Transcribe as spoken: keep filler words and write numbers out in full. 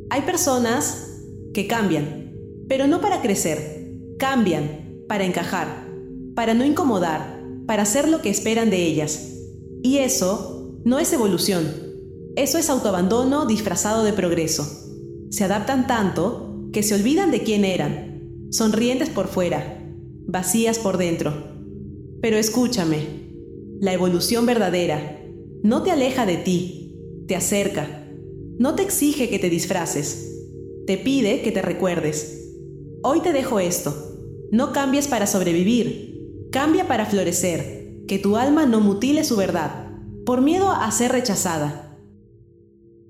Hay personas que cambian, pero no para crecer. Cambian para encajar, para no incomodar, para hacer lo que esperan de ellas. Y eso no es evolución. Eso es autoabandono disfrazado de progreso. Se adaptan tanto que se olvidan de quién eran, sonrientes por fuera, vacías por dentro. Pero escúchame, la evolución verdadera no te aleja de ti, te acerca. No te exige que te disfraces, te pide que te recuerdes. Hoy te dejo esto, no cambies para sobrevivir, cambia para florecer, que tu alma no mutile su verdad, por miedo a ser rechazada.